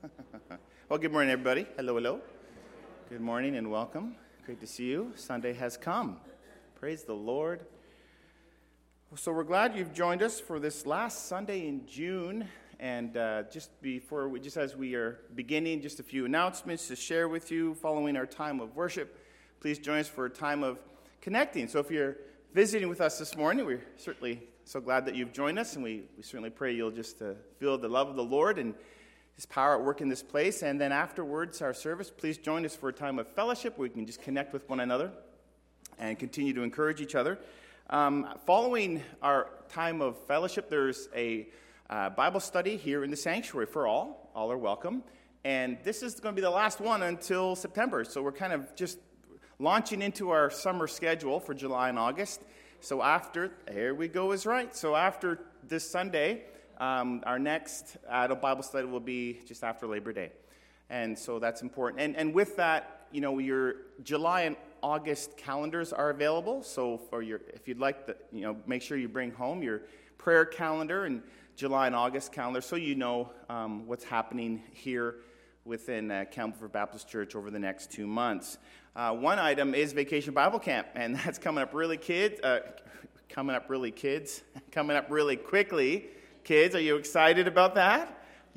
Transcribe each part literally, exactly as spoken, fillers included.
Well, good morning, everybody. Hello, hello. Good morning and welcome. Great to see you. Sunday has come. Praise the Lord. So we're glad you've joined us for this last Sunday in June. And uh, just before, we, just as we are beginning, just a few announcements to share with you following our time of worship. Please join us for a time of connecting. So if you're visiting with us this morning, we're certainly so glad that you've joined us, and we, we certainly pray you'll just uh, feel the love of the Lord and His power at work in this place. And then afterwards, our service, please join us for a time of fellowship where we can just connect with one another and continue to encourage each other. Um, following our time of fellowship, there's a uh, Bible study here in the sanctuary for all. All are welcome. And this is going to be the last one until September. So we're kind of just launching into our summer schedule for July and August. So after, here we go is right. So after this Sunday, Um, our next adult Bible study will be just after Labor Day. And so that's important. And and with that, you know, your July and August calendars are available. So for your, if you'd like to, you know, make sure you bring home your prayer calendar and July and August calendar so you know um, what's happening here within uh, Campbell Baptist Church over the next two months. Uh, one item is Vacation Bible Camp, and that's coming up really kids, uh, coming up really kids, coming up really quickly. Kids, are you excited about that?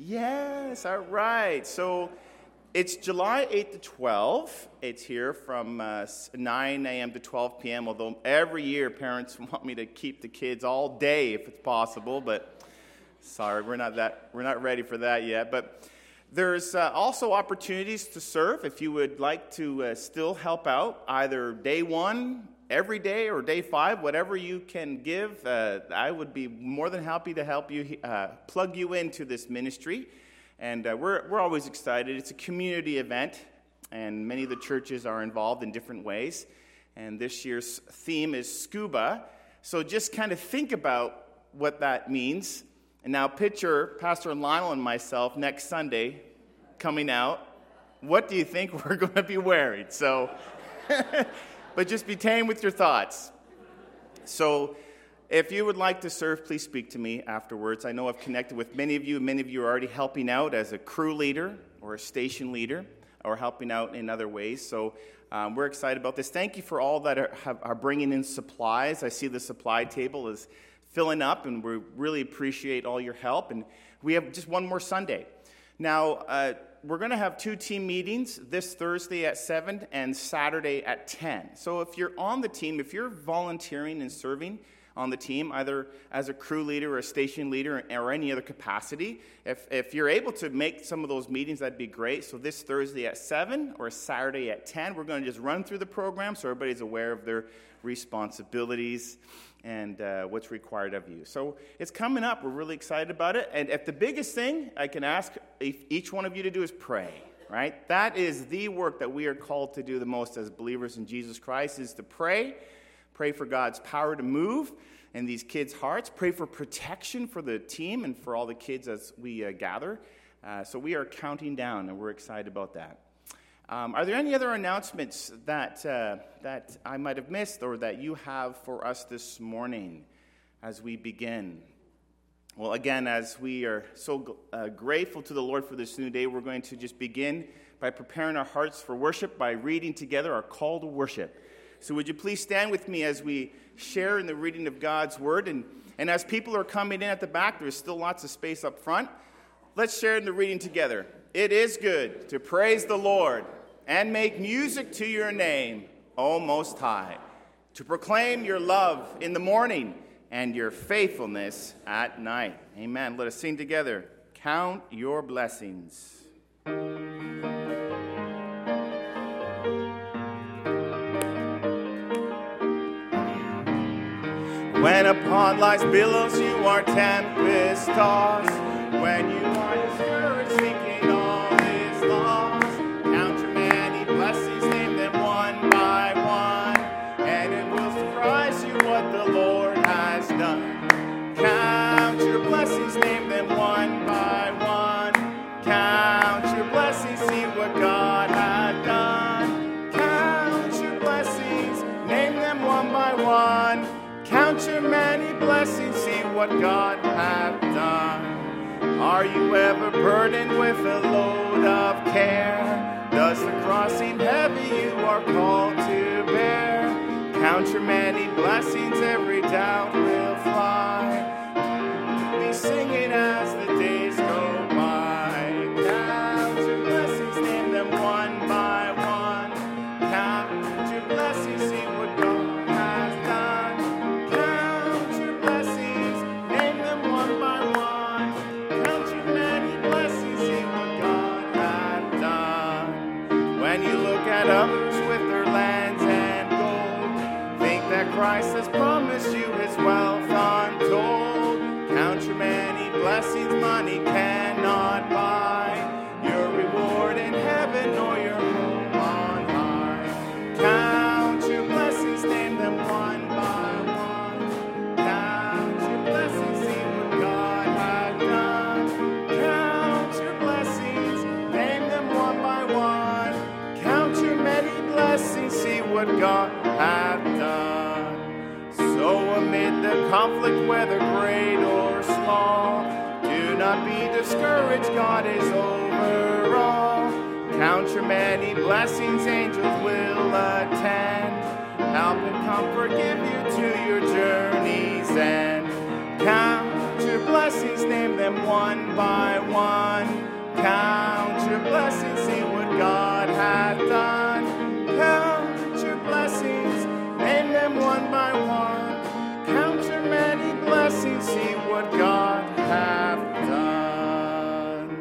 Yes, all right. So it's July eighth to twelfth. It's here from uh, nine a.m. to twelve p.m., although every year parents want me to keep the kids all day if it's possible, but sorry, we're not that we're not ready for that yet. But there's uh, also opportunities to serve if you would like to uh, still help out, either day one, every day, or day five, whatever you can give. Uh, I would be more than happy to help you, uh, plug you into this ministry. And uh, we're we're always excited. It's a community event, and many of the churches are involved in different ways. And this year's theme is scuba. So just kind of think about what that means. And now picture Pastor Lionel and myself next Sunday coming out. What do you think we're going to be wearing? So... But just be tame with your thoughts. So if you would like to serve, please speak to me afterwards. I know I've connected with many of you. Many of you are already helping out as a crew leader or a station leader or helping out in other ways. So um, we're excited about this. Thank you for all that are, have, are bringing in supplies. I see the supply table is filling up, and we really appreciate all your help. And we have just one more Sunday. Now, uh, we're going to have two team meetings this Thursday at seven and Saturday at ten. So if you're on the team, if you're volunteering and serving on the team, either as a crew leader or a station leader or any other capacity, if, if you're able to make some of those meetings, that'd be great. So this Thursday at seven or Saturday at ten, we're going to just run through the program so everybody's aware of their responsibilities and uh, what's required of you. So it's coming up. We're really excited about it. And if the biggest thing I can ask each one of you to do is pray, right? That is the work that we are called to do the most as believers in Jesus Christ, is to pray. Pray for God's power to move in these kids' hearts. Pray for protection for the team and for all the kids as we uh, gather. Uh, so we are counting down, and we're excited about that. Um, are there any other announcements that uh, that I might have missed or that you have for us this morning as we begin? Well, again, as we are so uh, grateful to the Lord for this new day, we're going to just begin by preparing our hearts for worship by reading together our call to worship. So would you please stand with me as we share in the reading of God's Word? And, and as people are coming in at the back, there's still lots of space up front. Let's share in the reading together. It is good to praise the Lord and make music to your name, O Most High, to proclaim your love in the morning and your faithfulness at night. Amen. Let us sing together. Count your blessings. When upon life's billows you are tempest tossed, when you are discouraged thinking all is lost, count your many blessings, name them one by one, and it will surprise you what the Lord has done. Count your blessings, name them one by one, count your blessings, see what God had done. Count your blessings, name them one by one, count your many blessings, see what God hath done. Are you ever burdened with a load of care? Does the cross seem heavy you are called to bear? Count your many blessings, every doubt will fly. Be singing as the days go by. Count your blessings, name them one by one. Count your blessings, see what God has done. Count your blessings, name them one by one. Count your many blessings, see what God has done. When you look at others with their lands and gold, think that Christ has promised you his wealth untold. Count your many blessings money cannot buy, your reward in heaven or your home on high. Count your blessings, name them one by one. Count your blessings, see what God has done. Count your blessings, name them one by one. Count your many blessings, see what God has done. So amid the conflict, whether great or small, do not be discouraged, God is over all. Count your many blessings, angels will attend, help and comfort, give you to your journey's end. Count your blessings, name them one by one. Count your blessings, see what God has done. Count your blessings, name them one by one. Count your many blessings, see what God hath done.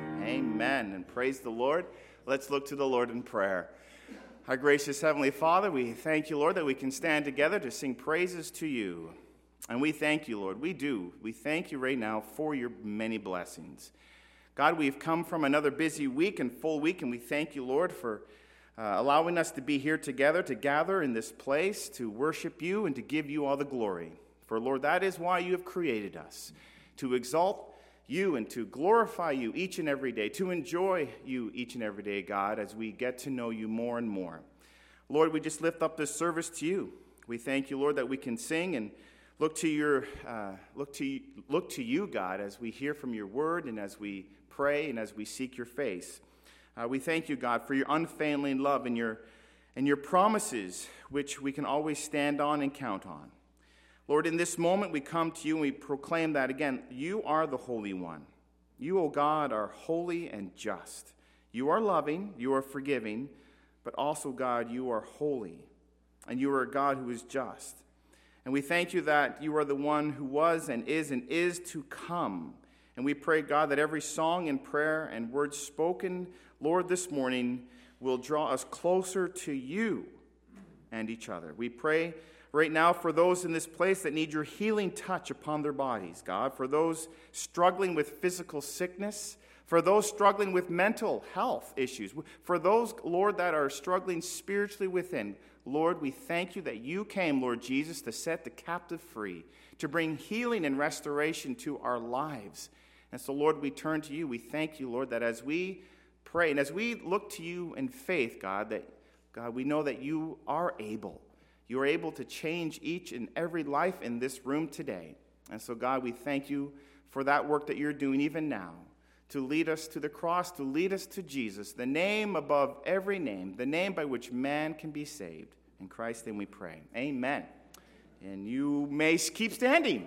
Amen. And praise the Lord. Let's look to the Lord in prayer. Our gracious Heavenly Father, we thank you, Lord, that we can stand together to sing praises to you. And we thank you, Lord. We do. We thank you right now for your many blessings. God, we've come from another busy week and full week, and we thank you, Lord, for Uh, allowing us to be here together, to gather in this place, to worship you and to give you all the glory. For, Lord, that is why you have created us, to exalt you and to glorify you each and every day, to enjoy you each and every day, God, as we get to know you more and more. Lord, we just lift up this service to you. We thank you, Lord, that we can sing and look to your, uh, look to look to you, God, as we hear from your word and as we pray and as we seek your face. Uh, we thank you, God, for your unfailing love and your, and your promises, which we can always stand on and count on. Lord, in this moment we come to you and we proclaim that, again, you are the Holy One. You, O God, are holy and just. You are loving, you are forgiving, but also, God, you are holy, and you are a God who is just. And we thank you that you are the one who was and is and is to come. And we pray, God, that every song and prayer and word spoken, Lord, this morning will draw us closer to you and each other. We pray right now for those in this place that need your healing touch upon their bodies, God, for those struggling with physical sickness, for those struggling with mental health issues, for those, Lord, that are struggling spiritually within. Lord, we thank you that you came, Lord Jesus, to set the captive free, to bring healing and restoration to our lives. And so, Lord, we turn to you. We thank you, Lord, that as we pray and as we look to you in faith, God, that, God, we know that you are able. You are able to change each and every life in this room today. And so, God, we thank you for that work that you're doing even now, to lead us to the cross, to lead us to Jesus, the name above every name, the name by which man can be saved. In Christ's name we pray. Amen. And you may keep standing.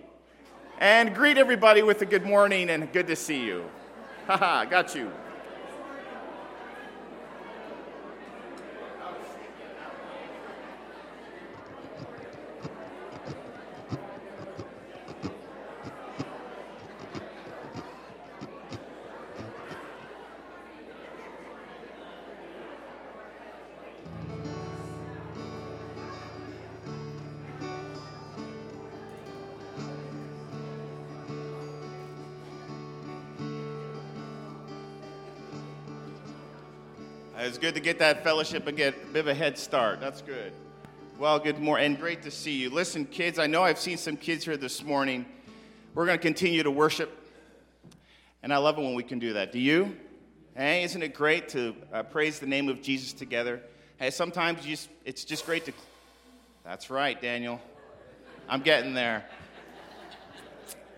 And greet everybody with a good morning and good to see you. Haha, got you. It's good to get that fellowship and get a bit of a head start. That's good. Well, good morning, and great to see you. Listen, kids, I know I've seen some kids here this morning. We're going to continue to worship, and I love it when we can do that. Do you? Hey, isn't it great to uh, praise the name of Jesus together? Hey, sometimes you just, it's just great to... That's right, Daniel. I'm getting there.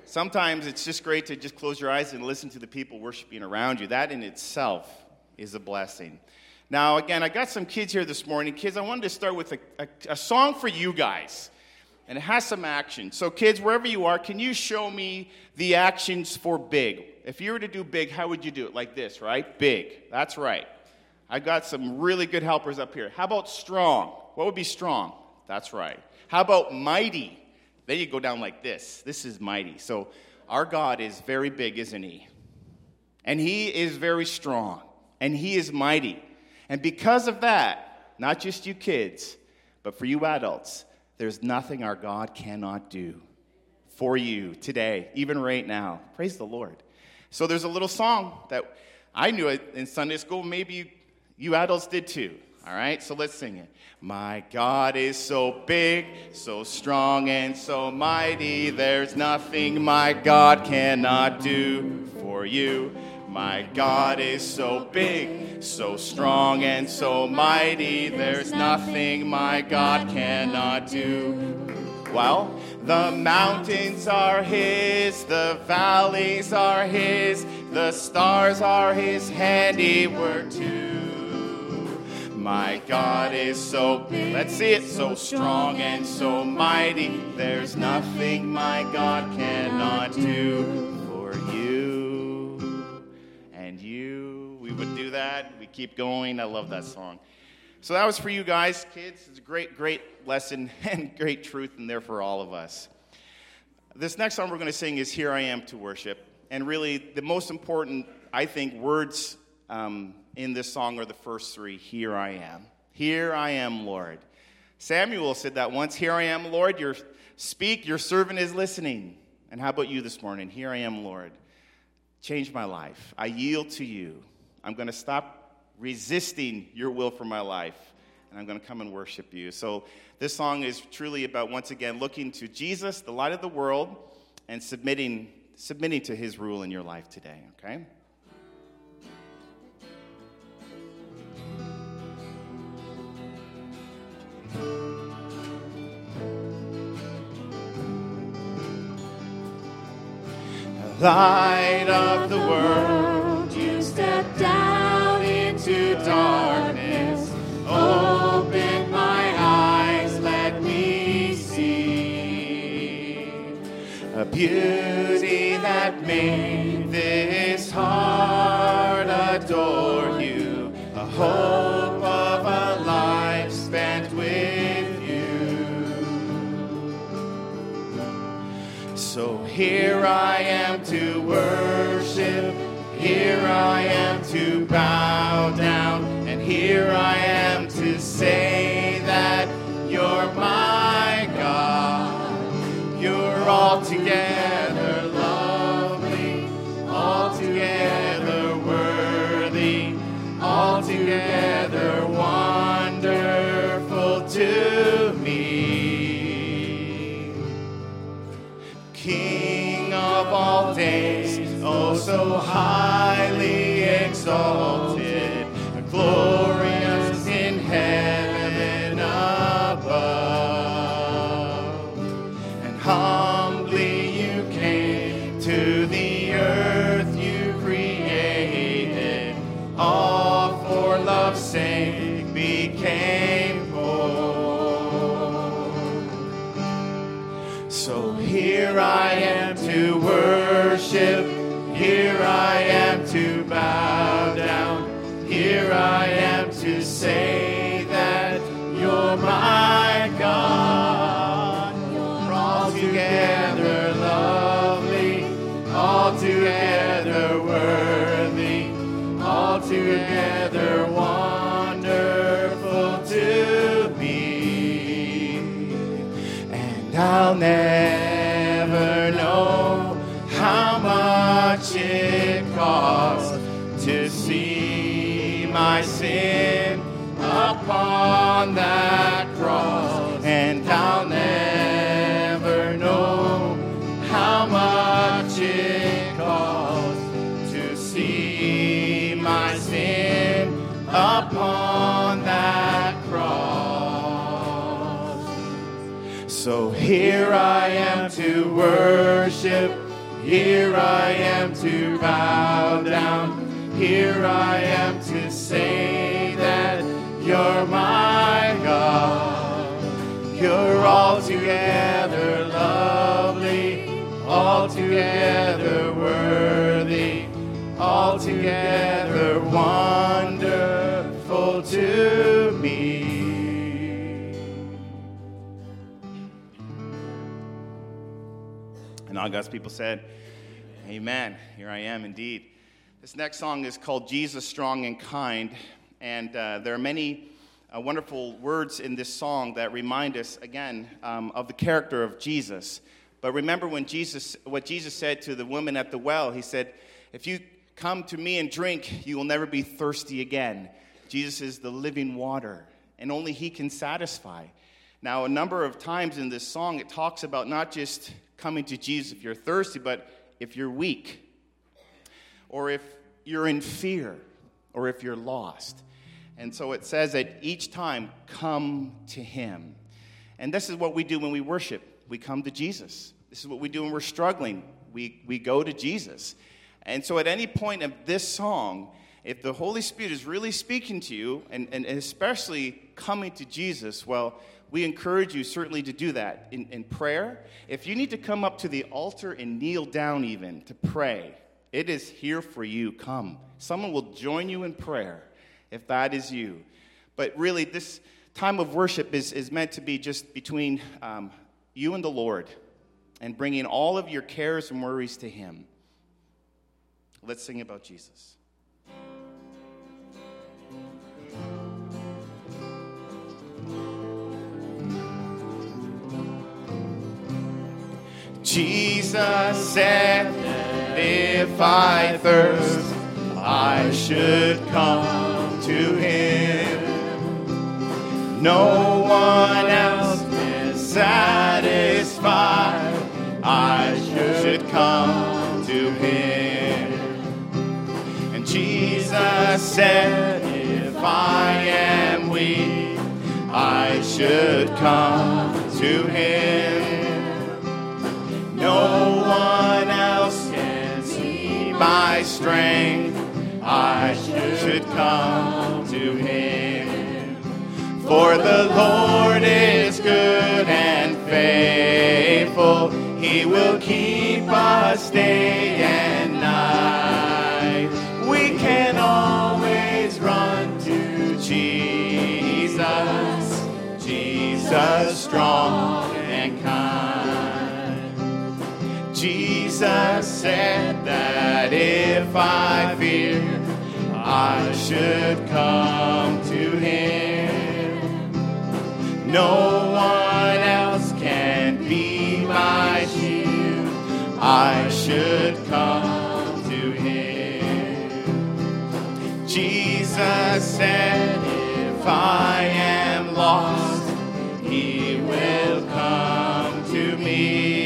Sometimes it's just great to just close your eyes and listen to the people worshiping around you. That in itself is a blessing. Now, again, I got some kids here this morning. Kids, I wanted to start with a, a, a song for you guys. And it has some action. So kids, wherever you are, can you show me the actions for big? If you were to do big, how would you do it? Like this, right? Big. That's right. I got some really good helpers up here. How about strong? What would be strong? That's right. How about mighty? Then you go down like this. This is mighty. So our God is very big, isn't he? And he is very strong. And he is mighty. And because of that, not just you kids, but for you adults, there's nothing our God cannot do for you today, even right now. Praise the Lord. So there's a little song that I knew it in Sunday school. Maybe you adults did too. All right, so let's sing it. My God is so big, so strong, and so mighty. There's nothing my God cannot do for you. My God is so big, so strong, and so mighty. There's nothing my God cannot do. Well, the mountains are his, the valleys are his, the stars are his handiwork too. My God is so big, let's see it, so strong and so mighty. There's nothing my God cannot do for you and you. We would do that. We keep going. I love that song. So that was for you guys, kids. It's a great, great lesson and great truth in there for all of us. This next song we're going to sing is Here I Am to Worship. And really, the most important, I think, words um, in this song are the first three, Here I Am. Here I am, Lord. Samuel said that once, Here I am, Lord. Your speak, your servant is listening. And how about you this morning? Here I am, Lord. Change my life. I yield to you. I'm going to stop resisting your will for my life, and I'm going to come and worship you. So this song is truly about, once again, looking to Jesus, the light of the world, and submitting submitting to his rule in your life today, okay? Light of the world, you step down into darkness. Open my eyes, let me see a beauty that made this heart adore you, a hope of a life spent with you. So here I am to worship, here I am to bow down, and here I am to say that you're my God. You're altogether lovely, altogether worthy, altogether wonderful to me. King of all days, oh so highly exalted, glorious in heaven above. And humbly you came to the earth you created, all for love's sake became poor. So here I am to worship, here I am to bow down, here I am to say that you're my God. You're altogether lovely, altogether worthy, altogether wonderful to me. And I'll never know how much it costs to see my sin upon that cross. And I'll never know how much it costs to see my sin upon that cross. So here I am to worship, Here I am to bow down. Here I am to say that you're my God. You're altogether lovely, altogether worthy, altogether wonderful to me. And all God's people said, amen. Here I am indeed. This next song is called Jesus Strong and Kind. And uh, there are many uh, wonderful words in this song that remind us, again, um, of the character of Jesus. But remember when Jesus, what Jesus said to the woman at the well, he said, if you come to me and drink, you will never be thirsty again. Jesus is the living water, and only he can satisfy. Now, a number of times in this song, it talks about not just coming to Jesus if you're thirsty, but if you're weak, or if you're in fear, or if you're lost. And so it says that each time, come to him. And this is what we do when we worship. We come to Jesus. This is what we do when we're struggling. We, we go to Jesus. And so at any point of this song, if the Holy Spirit is really speaking to you, and, and especially coming to Jesus, well, we encourage you certainly to do that in, in prayer. If you need to come up to the altar and kneel down even to pray, it is here for you. Come. Someone will join you in prayer if that is you. But really, this time of worship is, is meant to be just between um, you and the Lord and bringing all of your cares and worries to him. Let's sing about Jesus. Jesus said, if I thirst, I should come to him. No one else can satisfy. I should come to him. And Jesus said, if I am weak, I should come to him. No one else can see my strength. I should come to him. For the Lord is good and faithful. He will keep us day and night. We can always run to Jesus, Jesus strong and kind. Jesus said that if I fear, I should come to him. No one else can be my shield. I should come to him. Jesus said, if I am lost, he will come to me.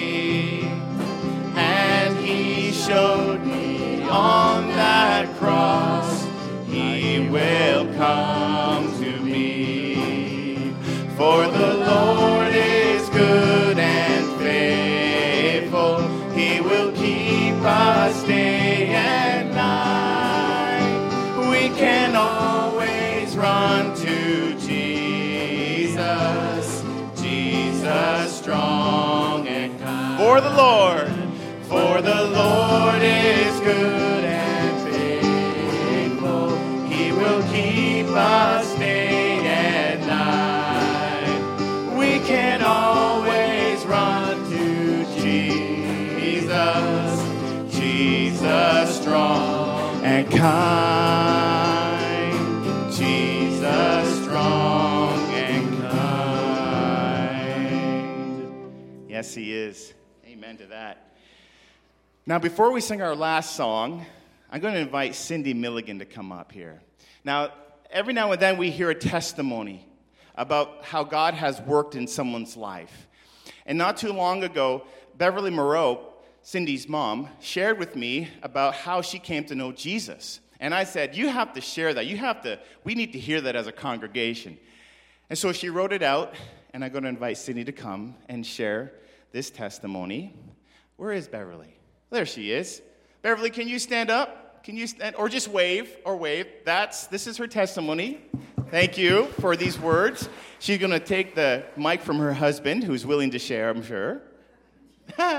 And he showed me on that cross, he will come to me. For the Lord is good and faithful. He will keep us day and night. We can always run to Jesus, Jesus strong and kind. For the Lord, for the Lord is good and faithful. He will keep us day and night. We can always run to Jesus, Jesus strong and kind. Jesus strong and kind. Yes, he is. Amen to that. Now, before we sing our last song, I'm going to invite Cindy Milligan to come up here. Now, every now and then we hear a testimony about how God has worked in someone's life. And not too long ago, Beverly Moreau, Cindy's mom, shared with me about how she came to know Jesus. And I said, you have to share that. You have to, we need to hear that as a congregation. And so she wrote it out, and I'm going to invite Cindy to come and share this testimony. Where is Beverly? There she is. Beverly, can you stand up? Can you stand, or just wave, or wave. That's, this is her testimony. Thank you for these words. She's going to take the mic from her husband, who's willing to share, I'm sure. As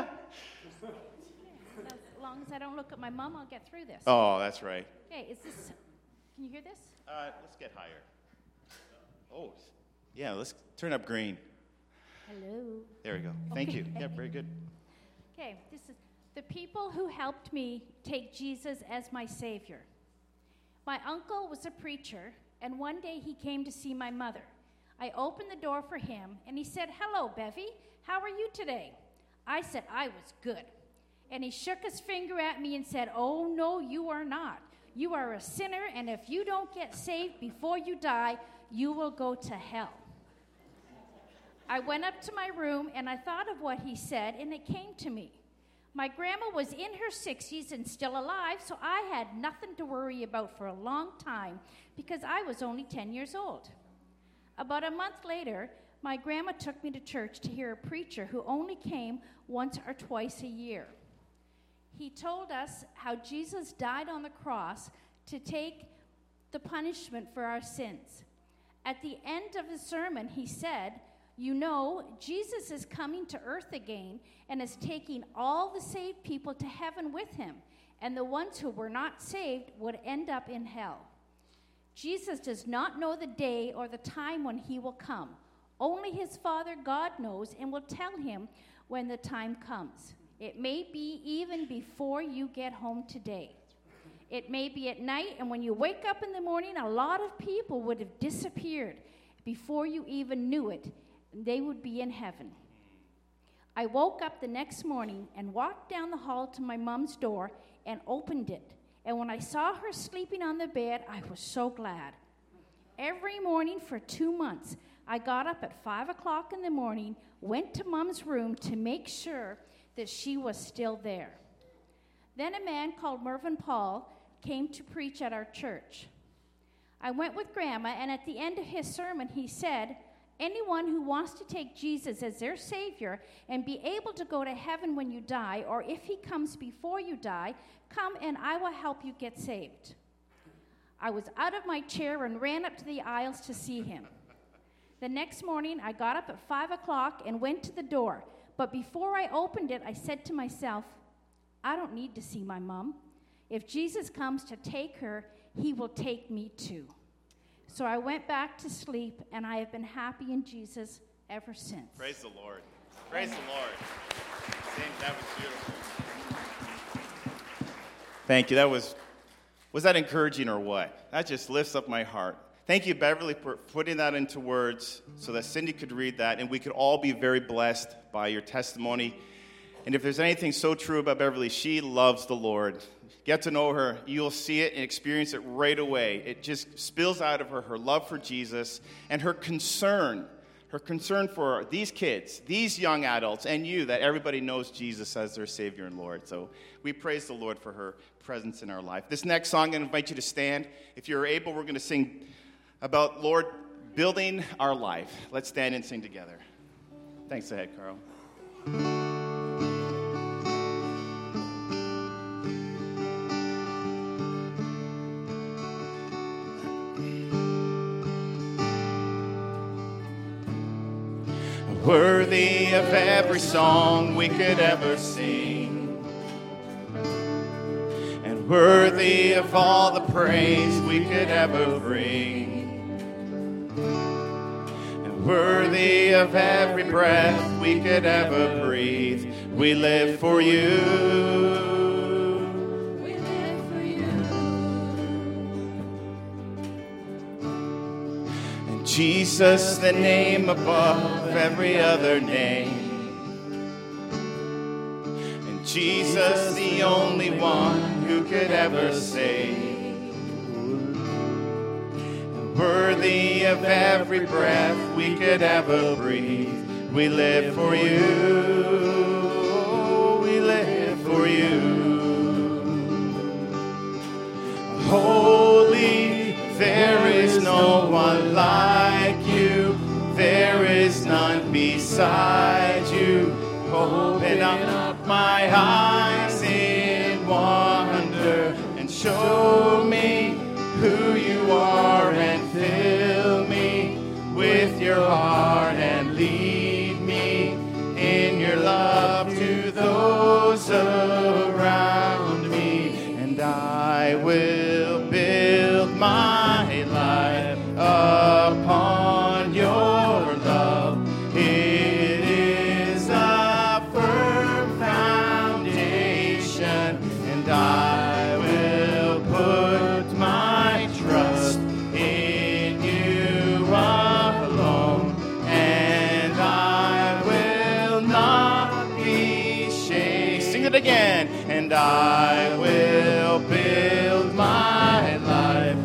long as I don't look at my mom, I'll get through this. Oh, that's right. Okay, is this, can you hear this? Uh, let's get higher. Oh, yeah, let's turn up green. Hello. There we go. Thank Okay. you. Yeah, very good. Okay, this is the people who helped me take Jesus as my Savior. My uncle was a preacher, and one day he came to see my mother. I opened the door for him, and he said, "Hello, Bevy. How are you today?" I said I was good. And he shook his finger at me and said, "Oh, no, you are not. You are a sinner, and if you don't get saved before you die, you will go to hell." I went up to my room, and I thought of what he said, and it came to me. My grandma was in her sixties and still alive, so I had nothing to worry about for a long time because I was only ten years old. About a month later, my grandma took me to church to hear a preacher who only came once or twice a year. He told us how Jesus died on the cross to take the punishment for our sins. At the end of the sermon, he said, "You know, Jesus is coming to earth again and is taking all the saved people to heaven with him, and the ones who were not saved would end up in hell. Jesus does not know the day or the time when he will come. Only his Father God knows and will tell him when the time comes. It may be even before you get home today. It may be at night, and when you wake up in the morning, a lot of people would have disappeared before you even knew it. They would be in heaven." I woke up the next morning and walked down the hall to my mom's door and opened it. And when I saw her sleeping on the bed, I was so glad. Every morning for two months, I got up at five o'clock in the morning, went to Mom's room to make sure that she was still there. Then a man called Mervyn Paul came to preach at our church. I went with Grandma, and at the end of his sermon, he said, "Anyone who wants to take Jesus as their Savior and be able to go to heaven when you die, or if he comes before you die, come and I will help you get saved." I was out of my chair and ran up to the aisles to see him. The next morning, I got up at five o'clock and went to the door. But before I opened it, I said to myself, I don't need to see my mom. If Jesus comes to take her, he will take me too. So I went back to sleep, and I have been happy in Jesus ever since. Praise the Lord. Praise the Lord. That was beautiful. Thank you. That was, was that encouraging or what? That just lifts up my heart. Thank you, Beverly, for putting that into words so that Cindy could read that, and we could all be very blessed by your testimony. And if there's anything so true about Beverly, she loves the Lord. Get to know her. You'll see it and experience it right away. It just spills out of her, her love for Jesus and her concern, her concern for these kids, these young adults, and you, that everybody knows Jesus as their Savior and Lord. So we praise the Lord for her presence in our life. This next song, I'm going to invite you to stand. If you're able, we're going to sing about, Lord, building our life. Let's stand and sing together. Thanks ahead, Carl. Worthy of every song we could ever sing, and worthy of all the praise we could ever bring, and worthy of every breath we could ever breathe. We live for you. We live for you. And Jesus, the name above every other name. And Jesus, the only one who could ever save. Worthy of every breath we could ever breathe. We live for you. We live for you. Holy, there is no one like you. There is none beside you. Open up my eyes in show me who you are and fill me with your heart and lead me in your love to those around me. And I will build my life upon your love. It is a firm foundation, and I will put my trust in you alone, and I will not be shaken. Sing it again. And I will build my life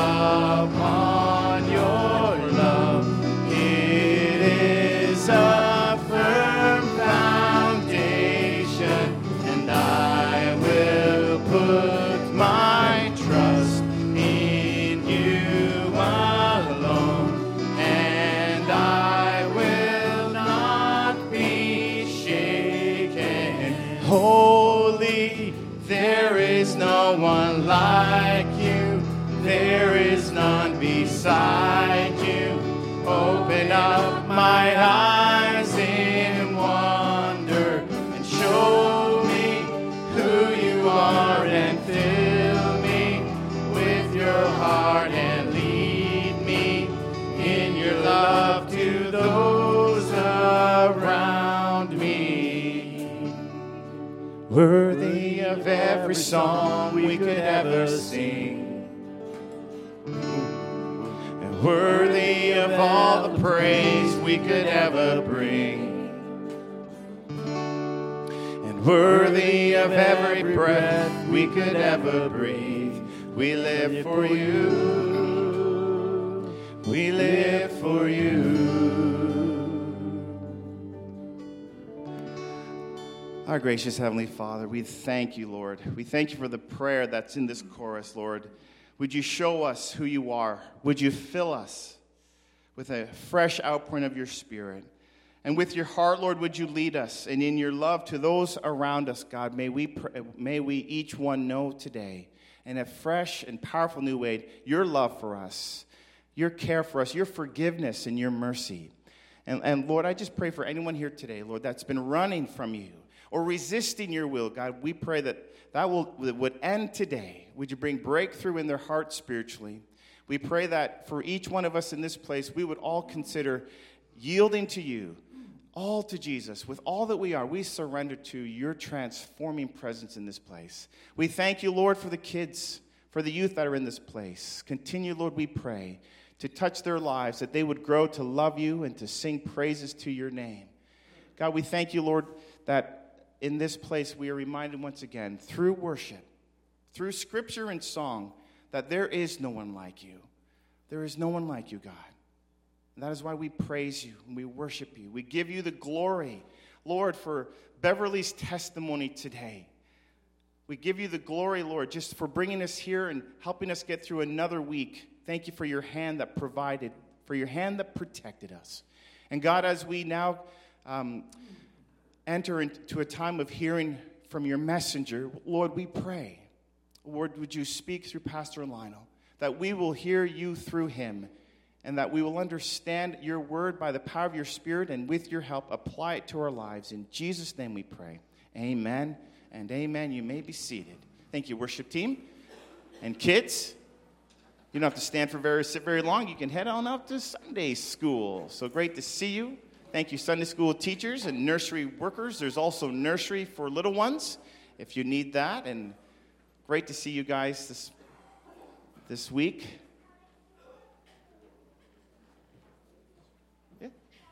upon your love. It is a firm foundation, and I will put my trust in you alone, and I will not be shaken. Holy, there is no one like you. There is none beside you. Open up my eyes in wonder and show me who you are, and fill me with your heart and lead me in your love to those around me. Worthy of every song we could ever sing, and worthy of all the praise we could ever bring, and worthy of every breath we could ever breathe. We live for you. We live for you. Our gracious Heavenly Father, we thank you, Lord. We thank you for the prayer that's in this chorus, Lord. Would you show us who you are? Would you fill us with a fresh outpouring of your Spirit? And with your heart, Lord, would you lead us? And in your love to those around us, God, may we, pray, may we each one know today, in a fresh and powerful new way, your love for us, your care for us, your forgiveness and your mercy. And, and Lord, I just pray for anyone here today, Lord, that's been running from you or resisting your will. God, we pray that that will that would end today. Would you bring breakthrough in their hearts spiritually? We pray that for each one of us in this place, we would all consider yielding to you, all to Jesus. With all that we are, we surrender to your transforming presence in this place. We thank you, Lord, for the kids, for the youth that are in this place. Continue, Lord, we pray, to touch their lives, that they would grow to love you and to sing praises to your name. God, we thank you, Lord, that in this place we are reminded once again, through worship, through scripture and song, that there is no one like you. There is no one like you, God. And that is why we praise you and we worship you. We give you the glory, Lord, for Beverly's testimony today. We give you the glory, Lord, just for bringing us here and helping us get through another week. Thank you for your hand that provided, for your hand that protected us. And God, as we now um, enter into a time of hearing from your messenger, Lord, we pray, Lord, would you speak through Pastor Lionel, that we will hear you through him, and that we will understand your word by the power of your Spirit, and with your help, apply it to our lives. In Jesus' name we pray. Amen and amen. You may be seated. Thank you, worship team. And kids, you don't have to stand for very, sit very long. You can head on up to Sunday school. So great to see you. Thank you, Sunday school teachers and nursery workers. There's also nursery for little ones if you need that. And great to see you guys this, this week. Yeah.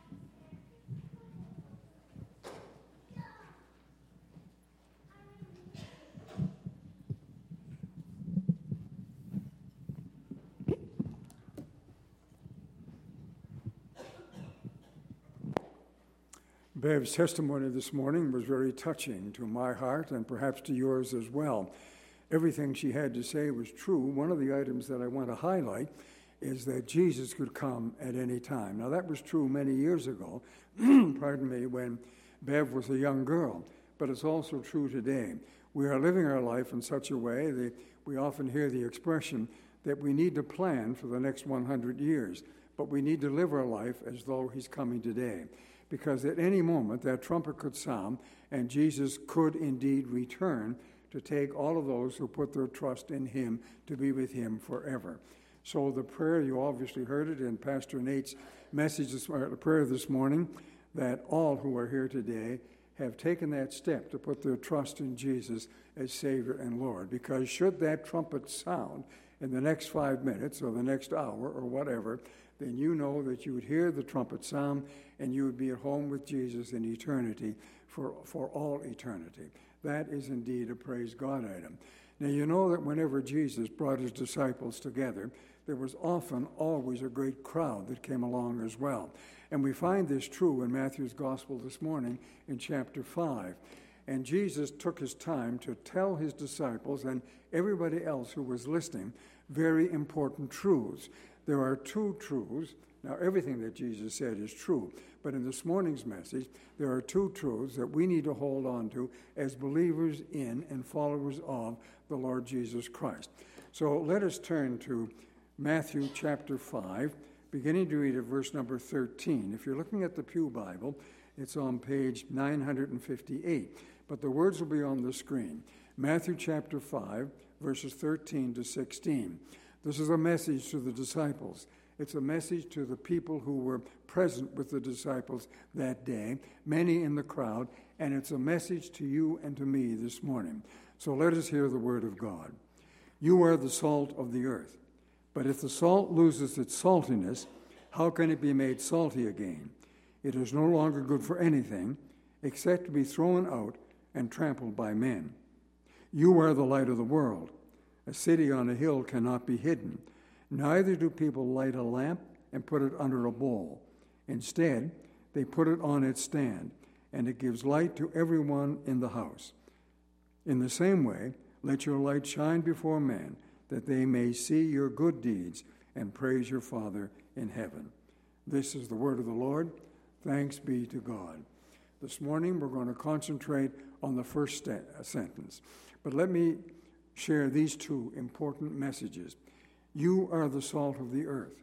Bev's testimony this morning was very touching to my heart and perhaps to yours as well. Everything she had to say was true. One of the items that I want to highlight is that Jesus could come at any time. Now, that was true many years ago, pardon me, when Bev was a young girl, but it's also true today. We are living our life in such a way that we often hear the expression that we need to plan for the next one hundred years, but we need to live our life as though he's coming today. Because at any moment that trumpet could sound and Jesus could indeed return to take all of those who put their trust in him to be with him forever. So the prayer, you obviously heard it in Pastor Nate's message, this, or the prayer this morning, that all who are here today have taken that step to put their trust in Jesus as Savior and Lord. Because should that trumpet sound in the next five minutes or the next hour or whatever, then you know that you would hear the trumpet sound and you would be at home with Jesus in eternity for, for all eternity. That is indeed a praise God item. Now, you know that whenever Jesus brought his disciples together, there was often always a great crowd that came along as well. And we find this true in Matthew's Gospel this morning in chapter five. And Jesus took his time to tell his disciples and everybody else who was listening very important truths. There are two truths. Now, everything that Jesus said is true, but in this morning's message, there are two truths that we need to hold on to as believers in and followers of the Lord Jesus Christ. So let us turn to Matthew chapter five, beginning to read at verse number thirteen. If you're looking at the Pew Bible, it's on page nine hundred fifty-eight, but the words will be on the screen. Matthew chapter five, verses thirteen to sixteen. This is a message to the disciples. It's a message to the people who were present with the disciples that day, many in the crowd, and it's a message to you and to me this morning. So let us hear the word of God. You are the salt of the earth, but if the salt loses its saltiness, how can it be made salty again? It is no longer good for anything except to be thrown out and trampled by men. You are the light of the world. A city on a hill cannot be hidden. Neither do people light a lamp and put it under a bowl. Instead, they put it on its stand, and it gives light to everyone in the house. In the same way, let your light shine before men, that they may see your good deeds and praise your Father in heaven. This is the word of the Lord. Thanks be to God. This morning, we're going to concentrate on the first st- sentence. But let me share these two important messages. You are the salt of the earth.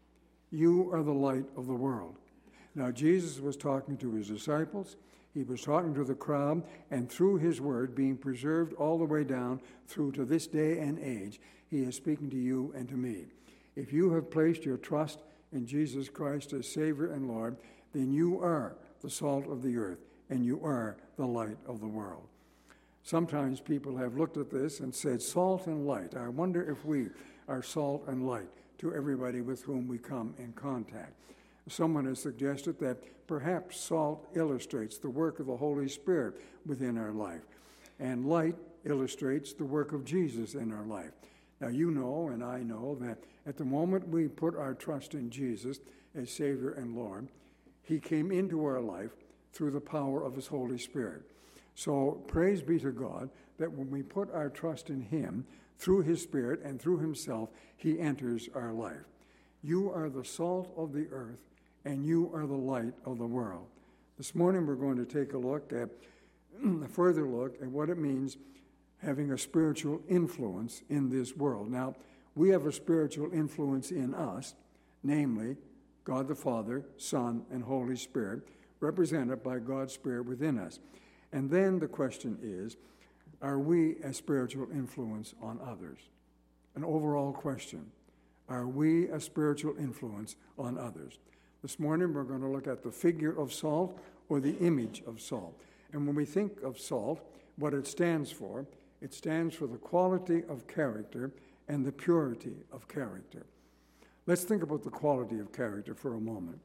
You are the light of the world. Now, Jesus was talking to his disciples. He was talking to the crowd, and through his word being preserved all the way down through to this day and age, he is speaking to you and to me. If you have placed your trust in Jesus Christ as Savior and Lord, then you are the salt of the earth, and you are the light of the world. Sometimes people have looked at this and said, salt and light. I wonder if we are salt and light to everybody with whom we come in contact. Someone has suggested that perhaps salt illustrates the work of the Holy Spirit within our life, and light illustrates the work of Jesus in our life. Now, you know and I know that at the moment we put our trust in Jesus as Savior and Lord, he came into our life through the power of his Holy Spirit. So praise be to God that when we put our trust in him, through his Spirit and through himself, he enters our life. You are the salt of the earth, and you are the light of the world. This morning we're going to take a look at, a further look at what it means having a spiritual influence in this world. Now, we have a spiritual influence in us, namely God the Father, Son, and Holy Spirit, represented by God's Spirit within us. And then the question is, are we a spiritual influence on others? An overall question. Are we a spiritual influence on others? This morning we're going to look at the figure of salt or the image of salt. And when we think of salt, what it stands for, it stands for the quality of character and the purity of character. Let's think about the quality of character for a moment.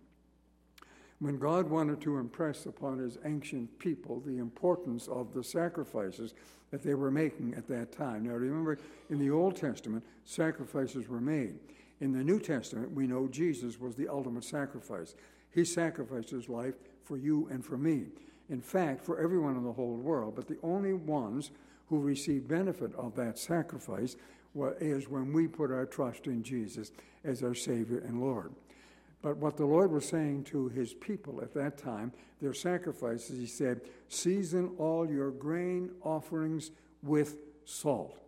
When God wanted to impress upon his ancient people the importance of the sacrifices that they were making at that time. Now remember, in the Old Testament, sacrifices were made. In the New Testament, we know Jesus was the ultimate sacrifice. He sacrificed his life for you and for me. In fact, for everyone in the whole world. But the only ones who receive benefit of that sacrifice is when we put our trust in Jesus as our Savior and Lord. But what the Lord was saying to his people at that time, their sacrifices, he said, season all your grain offerings with salt.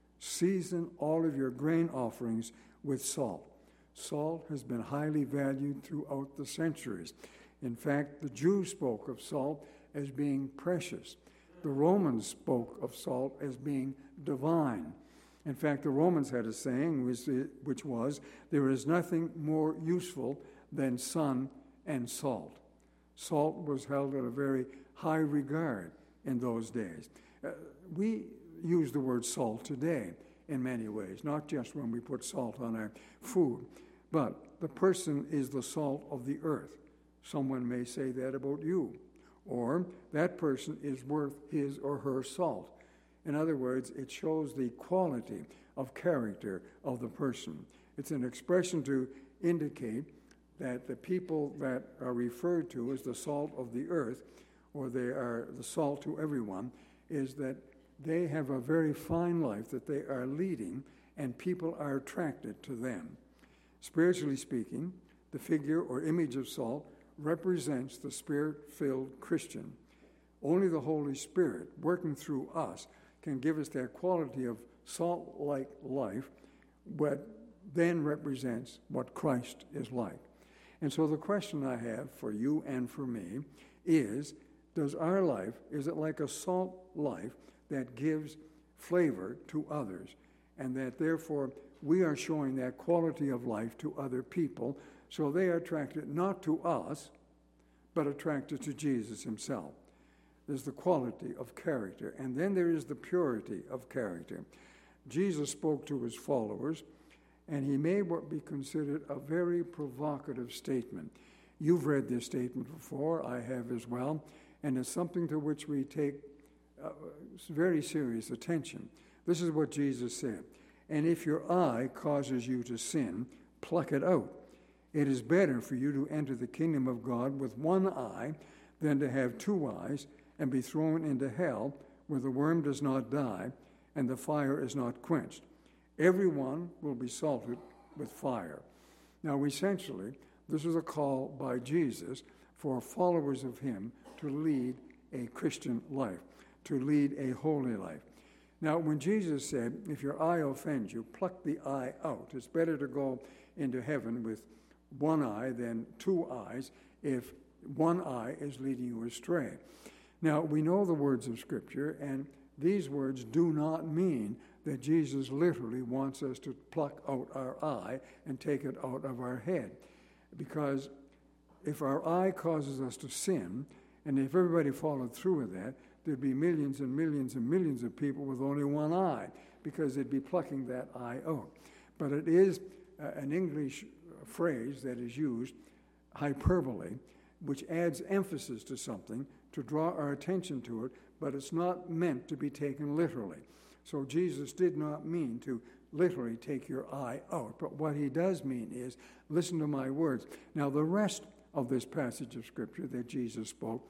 Season all of your grain offerings with salt. Salt has been highly valued throughout the centuries. In fact, the Jews spoke of salt as being precious. The Romans spoke of salt as being divine. In fact, the Romans had a saying which was, there is nothing more useful than sun and salt. Salt was held in a very high regard in those days. Uh, we use the word salt today in many ways, not just when we put salt on our food, but the person is the salt of the earth. Someone may say that about you, or that person is worth his or her salt. In other words, it shows the quality of character of the person. It's an expression to indicate that the people that are referred to as the salt of the earth, or they are the salt to everyone, is that they have a very fine life that they are leading, and people are attracted to them. Spiritually speaking, the figure or image of salt represents the Spirit-filled Christian. Only the Holy Spirit, working through us, can give us that quality of salt-like life, but then represents what Christ is like. And so the question I have for you and for me is, does our life, is it like a salt life that gives flavor to others, and that therefore we are showing that quality of life to other people, so they are attracted not to us, but attracted to Jesus himself? There's the quality of character, and then there is the purity of character. Jesus spoke to his followers, and he made what be considered a very provocative statement. You've read this statement before, I have as well, and it's something to which we take uh, very serious attention. This is what Jesus said, "And if your eye causes you to sin, pluck it out. It is better for you to enter the kingdom of God with one eye than to have two eyes and be thrown into hell, where the worm does not die and the fire is not quenched. Everyone will be salted with fire." Now, essentially, this is a call by Jesus for followers of him to lead a Christian life, to lead a holy life. Now, when Jesus said, if your eye offends you, pluck the eye out. It's better to go into heaven with one eye than two eyes if one eye is leading you astray. Now, we know the words of Scripture, and these words do not mean that Jesus literally wants us to pluck out our eye and take it out of our head. Because if our eye causes us to sin, and if everybody followed through with that, there'd be millions and millions and millions of people with only one eye, because they'd be plucking that eye out. But it is uh, an English phrase that is used, hyperbole, which adds emphasis to something to draw our attention to it, but it's not meant to be taken literally. So Jesus did not mean to literally take your eye out, but what he does mean is, listen to my words. Now, the rest of this passage of Scripture that Jesus spoke,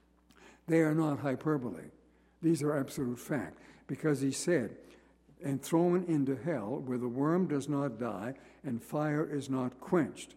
they are not hyperbole. These are absolute fact, because he said, and thrown into hell, where the worm does not die and fire is not quenched.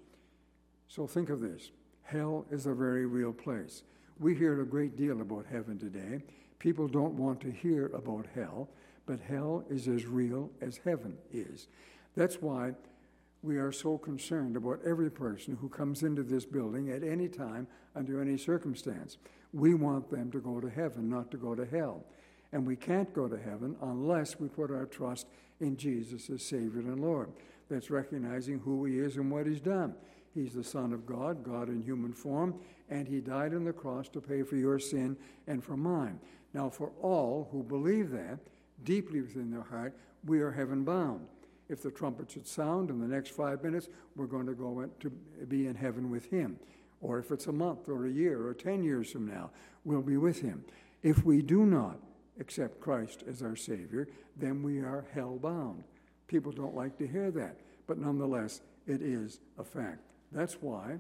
So think of this. Hell is a very real place. We hear a great deal about heaven today. People don't want to hear about hell, but hell is as real as heaven is. That's why we are so concerned about every person who comes into this building at any time, under any circumstance. We want them to go to heaven, not to go to hell. And we can't go to heaven unless we put our trust in Jesus as Savior and Lord. That's recognizing who he is and what he's done. He's the Son of God, God in human form, and he died on the cross to pay for your sin and for mine. Now, for all who believe that, deeply within their heart, we are heaven-bound. If the trumpet should sound in the next five minutes, we're going to go to be in heaven with him. Or if it's a month or a year or ten years from now, we'll be with him. If we do not accept Christ as our Savior, then we are hell-bound. People don't like to hear that, but nonetheless, it is a fact. That's why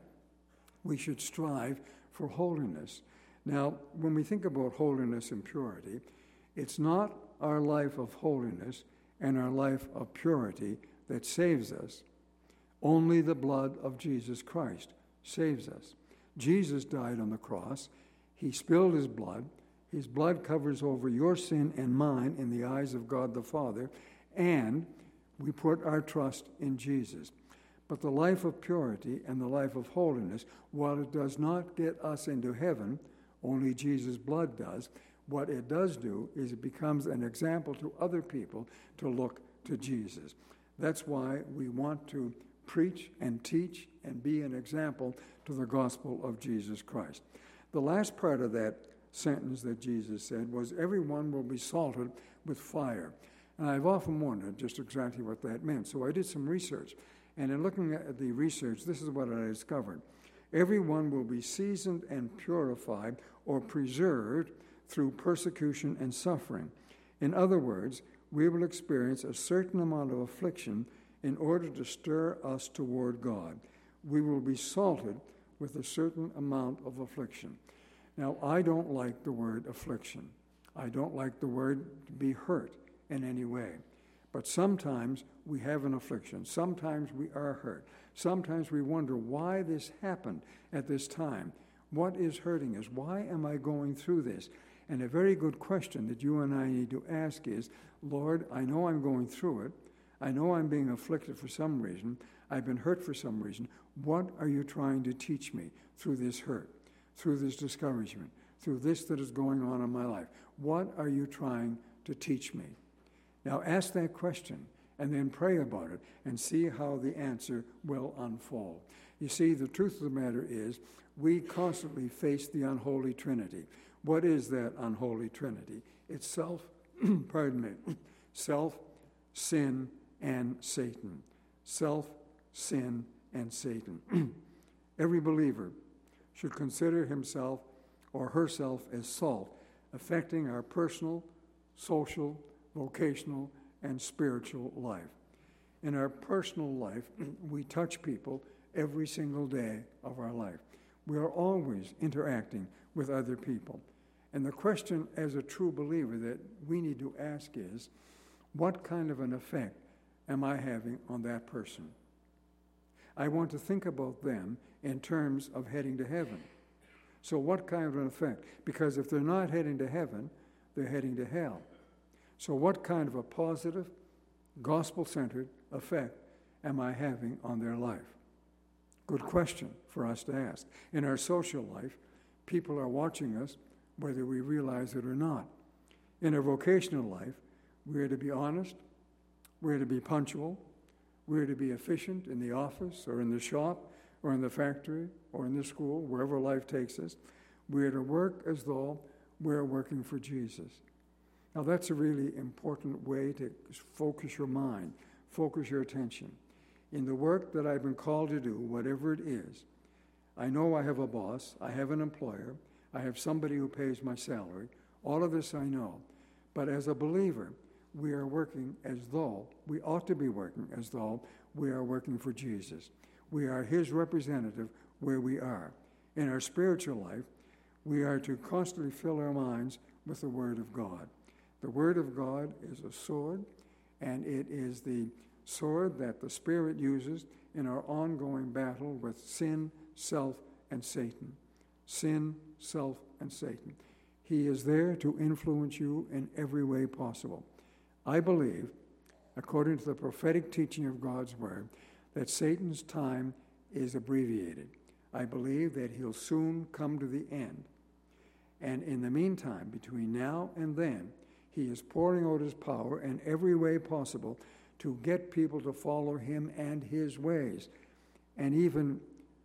we should strive for holiness. Now, when we think about holiness and purity, it's not our life of holiness and our life of purity that saves us. Only the blood of Jesus Christ saves us. Jesus died on the cross. He spilled his blood. His blood covers over your sin and mine in the eyes of God the Father, and we put our trust in Jesus. But the life of purity and the life of holiness, while it does not get us into heaven, only Jesus' blood does, what it does do is it becomes an example to other people to look to Jesus. That's why we want to preach and teach and be an example to the gospel of Jesus Christ. The last part of that sentence that Jesus said was, everyone will be salted with fire. And I've often wondered just exactly what that meant. So I did some research. And in looking at the research, this is what I discovered. Everyone will be seasoned and purified or preserved through persecution and suffering. In other words, we will experience a certain amount of affliction in order to stir us toward God. We will be salted with a certain amount of affliction. Now, I don't like the word affliction. I don't like the word to be hurt in any way. But sometimes we have an affliction. Sometimes we are hurt. Sometimes we wonder why this happened at this time. What is hurting us? Why am I going through this? And a very good question that you and I need to ask is, Lord, I know I'm going through it. I know I'm being afflicted for some reason. I've been hurt for some reason. What are you trying to teach me through this hurt, through this discouragement, through this that is going on in my life? What are you trying to teach me? Now ask that question and then pray about it and see how the answer will unfold. You see, the truth of the matter is we constantly face the unholy trinity. What is that unholy trinity? It's self, pardon me, self, sin, and Satan. Self, sin, and Satan. Every believer should consider himself or herself as salt, affecting our personal, social, vocational, and spiritual life. In our personal life, we touch people every single day of our life. We are always interacting with other people. And the question as a true believer that we need to ask is, what kind of an effect am I having on that person? I want to think about them in terms of heading to heaven. So what kind of an effect? Because if they're not heading to heaven, they're heading to hell. So what kind of a positive, gospel-centered effect am I having on their life? Good question for us to ask. In our social life, people are watching us whether we realize it or not. In our vocational life, we're to be honest, we're to be punctual, we're to be efficient in the office or in the shop or in the factory or in the school, wherever life takes us. We're to work as though we're working for Jesus. Now, that's a really important way to focus your mind, focus your attention. In the work that I've been called to do, whatever it is, I know I have a boss, I have an employer, I have somebody who pays my salary. All of this I know. But as a believer, we are working as though, we ought to be working as though we are working for Jesus. We are his representative where we are. In our spiritual life, we are to constantly fill our minds with the Word of God. The Word of God is a sword, and it is the sword that the Spirit uses in our ongoing battle with sin, self, and Satan. Sin, self, and Satan. He is there to influence you in every way possible. I believe, according to the prophetic teaching of God's Word, that Satan's time is abbreviated. I believe that he'll soon come to the end. And in the meantime, between now and then, he is pouring out his power in every way possible to get people to follow him and his ways. And even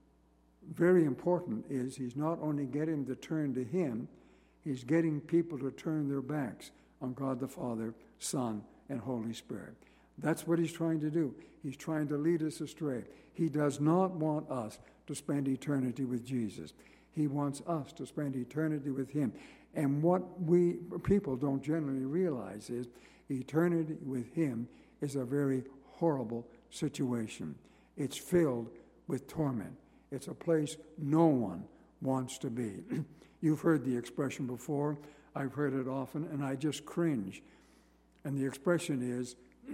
very important is he's not only getting to turn to him, he's getting people to turn their backs on God the Father, Son, and Holy Spirit. That's what he's trying to do. He's trying to lead us astray. He does not want us to spend eternity with Jesus. He wants us to spend eternity with him. And what we people don't generally realize is eternity with him is a very horrible situation. It's filled with torment. It's a place no one wants to be. You've heard the expression before. I've heard it often, and I just cringe. And the expression is,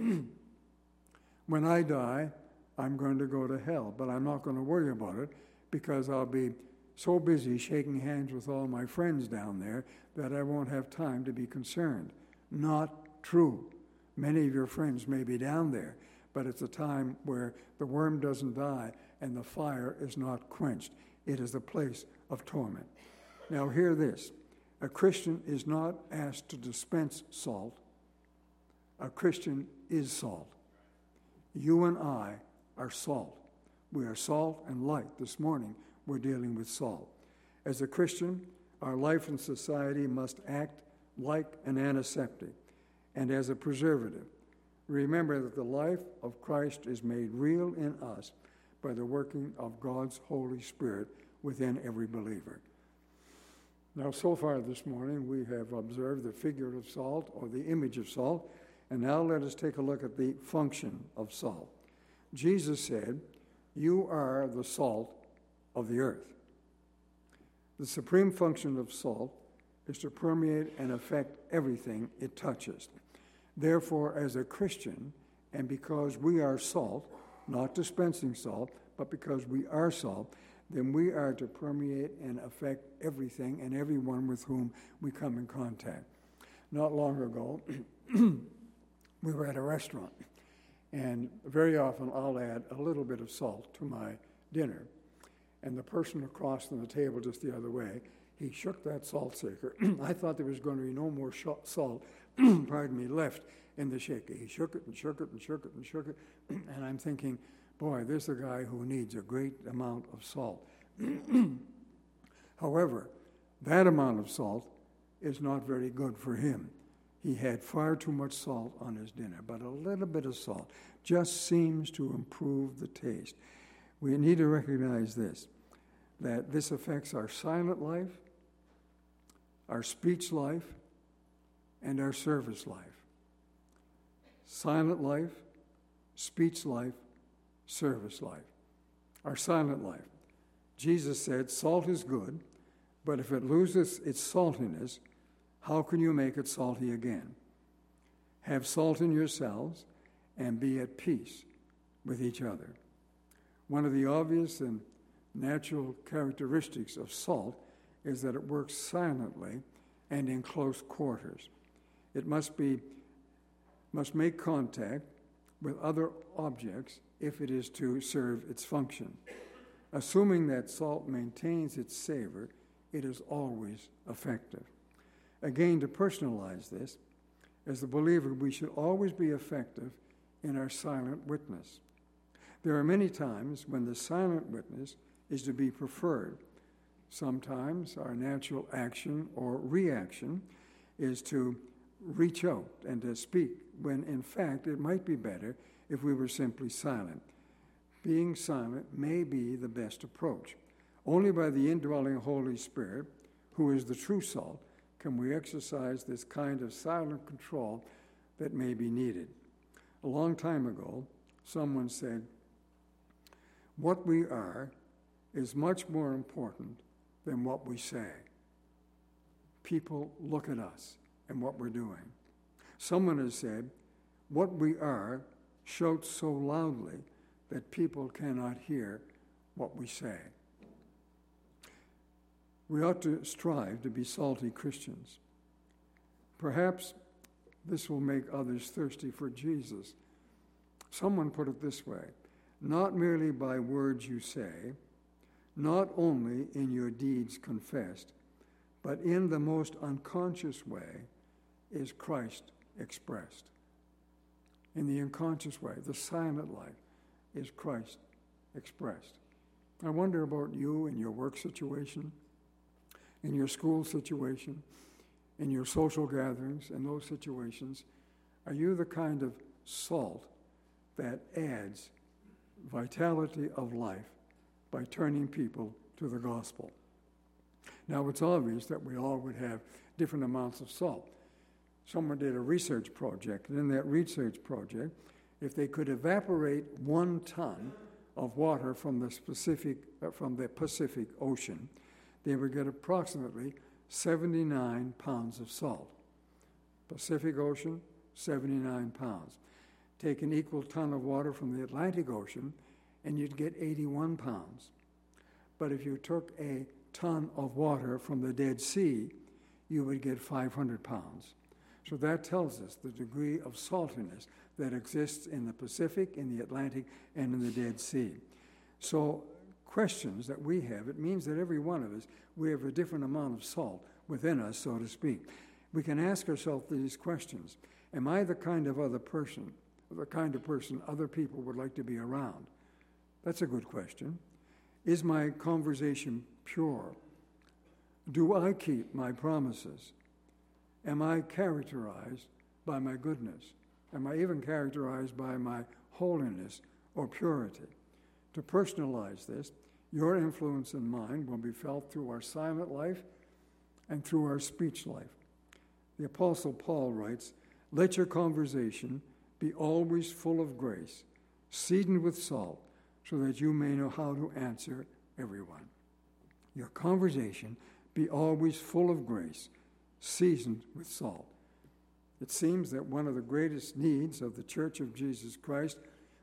when I die, I'm going to go to hell, but I'm not going to worry about it because I'll be so busy shaking hands with all my friends down there that I won't have time to be concerned. Not true. Many of your friends may be down there, but it's a time where the worm doesn't die and the fire is not quenched. It is a place of torment. Now hear this. A Christian is not asked to dispense salt. A Christian is salt. You and I are salt. We are salt and light. This morning, we're dealing with salt. As a Christian, our life in society must act like an antiseptic and as a preservative. Remember that the life of Christ is made real in us by the working of God's Holy Spirit within every believer. Now, so far this morning, we have observed the figure of salt, or the image of salt, and now let us take a look at the function of salt. Jesus said, "You are the salt of the earth." The supreme function of salt is to permeate and affect everything it touches. Therefore, as a Christian, and because we are salt, not dispensing salt, but because we are salt, then we are to permeate and affect everything and everyone with whom we come in contact. Not long ago, we were at a restaurant, and very often I'll add a little bit of salt to my dinner. And the person across from the table just the other way, he shook that salt shaker. I thought there was going to be no more sh- salt, pardon me, left in the shaker. He shook it and shook it and shook it and shook it, and I'm thinking, boy, this is a guy who needs a great amount of salt. However, that amount of salt is not very good for him. He had far too much salt on his dinner, but a little bit of salt just seems to improve the taste. We need to recognize this, that this affects our silent life, our speech life, and our service life. Silent life, speech life, service life. Our silent life. Jesus said, salt is good, but if it loses its saltiness, how can you make it salty again? Have salt in yourselves and be at peace with each other. One of the obvious and natural characteristics of salt is that it works silently and in close quarters. It must be must make contact with other objects if it is to serve its function. Assuming that salt maintains its savor, it is always effective. Again, to personalize this, as a believer, we should always be effective in our silent witness. There are many times when the silent witness is to be preferred. Sometimes our natural action or reaction is to reach out and to speak, when in fact it might be better if we were simply silent. Being silent may be the best approach. Only by the indwelling Holy Spirit, who is the true salt, can we exercise this kind of silent control that may be needed. A long time ago, someone said, "What we are is much more important than what we say." People look at us and what we're doing. Someone has said, "What we are shouts so loudly that people cannot hear what we say." We ought to strive to be salty Christians. Perhaps this will make others thirsty for Jesus. Someone put it this way, not merely by words you say, not only in your deeds confessed, but in the most unconscious way is Christ expressed. In the unconscious way, the silent life, is Christ expressed. I wonder about you in your work situation, in your school situation, in your social gatherings, in those situations. Are you the kind of salt that adds vitality of life by turning people to the gospel? Now, it's obvious that we all would have different amounts of salt. Someone did a research project, and in that research project, if they could evaporate one ton of water from the specific, uh, from the Pacific Ocean, they would get approximately seventy-nine pounds of salt. Pacific Ocean, seventy-nine pounds. Take an equal ton of water from the Atlantic Ocean, and you'd get eighty-one pounds. But if you took a ton of water from the Dead Sea, you would get five hundred pounds. So that tells us the degree of saltiness that exists in the Pacific, in the Atlantic, and in the Dead Sea. So questions that we have, it means that every one of us, we have a different amount of salt within us, so to speak. We can ask ourselves these questions. Am I the kind of other person, the kind of person other people would like to be around? That's a good question. Is my conversation pure? Do I keep my promises? Am I characterized by my goodness? Am I even characterized by my holiness or purity? To personalize this, your influence and mine will be felt through our silent life and through our speech life. The Apostle Paul writes, "Let your conversation be always full of grace, seasoned with salt, so that you may know how to answer everyone." Your conversation be always full of grace, seasoned with salt. It seems that one of the greatest needs of the Church of Jesus Christ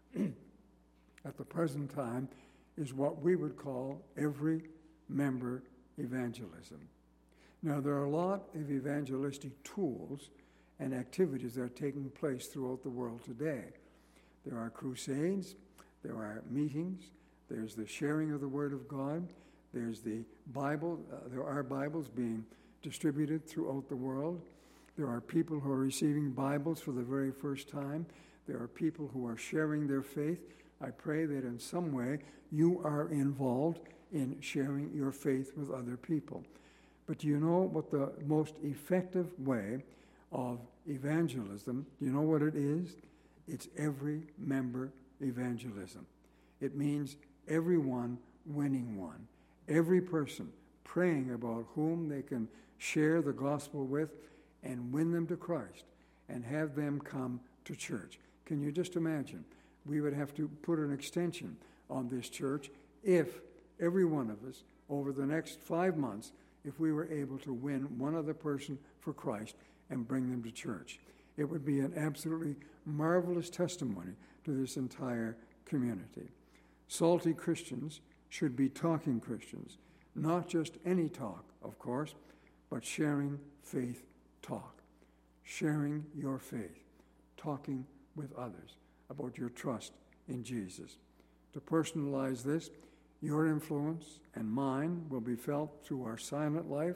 at the present time is what we would call every member evangelism. Now, there are a lot of evangelistic tools and activities that are taking place throughout the world today. There are crusades, there are meetings, there's the sharing of the Word of God, there's the Bible, uh, there are Bibles being distributed throughout the world. There are people who are receiving Bibles for the very first time. There are people who are sharing their faith. I pray that in some way you are involved in sharing your faith with other people. But do you know what the most effective way of evangelism, do you know what it is? It's every member evangelism. It means everyone winning one. Every person praying about whom they can share the gospel with and win them to Christ and have them come to church. Can you just imagine? We would have to put an extension on this church if every one of us, over the next five months, if we were able to win one other person for Christ and bring them to church. It would be an absolutely marvelous testimony to this entire community. Salty Christians should be talking Christians, not just any talk, of course, but sharing faith talk, sharing your faith, talking with others about your trust in Jesus. To personalize this, your influence and mine will be felt through our silent life,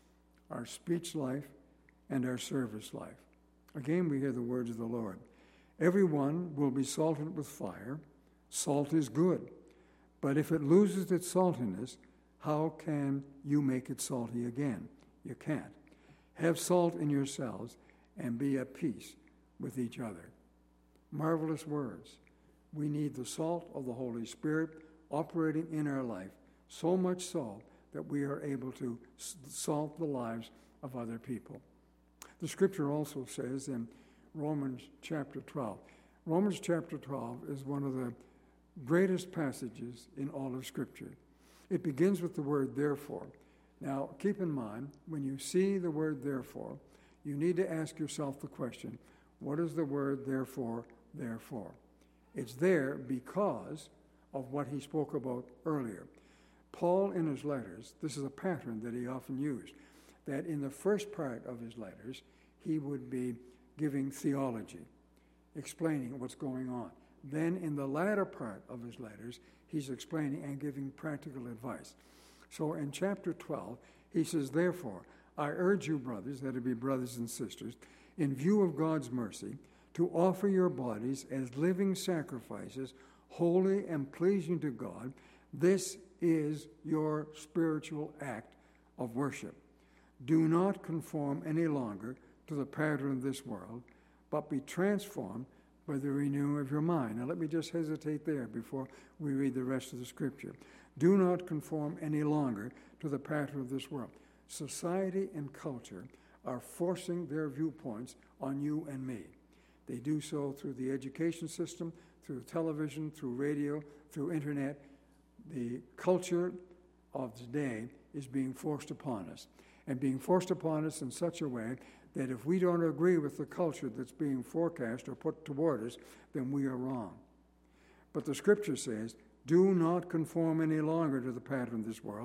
our speech life, and our service life. Again, we hear the words of the Lord. Everyone will be salted with fire. Salt is good. But if it loses its saltiness, how can you make it salty again? You can't. Have salt in yourselves and be at peace with each other. Marvelous words. We need the salt of the Holy Spirit operating in our life, so much so that we are able to salt the lives of other people. The scripture also says in Romans chapter twelve, Romans chapter twelve is one of the greatest passages in all of Scripture. It begins with the word therefore. Now, keep in mind, when you see the word therefore, you need to ask yourself the question, what is the word therefore there for? It's there because of what he spoke about earlier. Paul, in his letters, this is a pattern that he often used, that in the first part of his letters, he would be giving theology, explaining what's going on. Then in the latter part of his letters, he's explaining and giving practical advice. So in chapter twelve, he says, therefore, I urge you, brothers, that it be brothers and sisters, in view of God's mercy, to offer your bodies as living sacrifices, holy and pleasing to God. This is your spiritual act of worship. Do not conform any longer to the pattern of this world, but be transformed by the renewing of your mind. Now let me just hesitate there before we read the rest of the scripture. Do not conform any longer to the pattern of this world. Society and culture are forcing their viewpoints on you and me. They do so through the education system, through television, through radio, through internet. The culture of today is being forced upon us, and being forced upon us in such a way that if we don't agree with the culture that's being forecast or put toward us, then we are wrong. But the scripture says, do not conform any longer to the pattern of this world.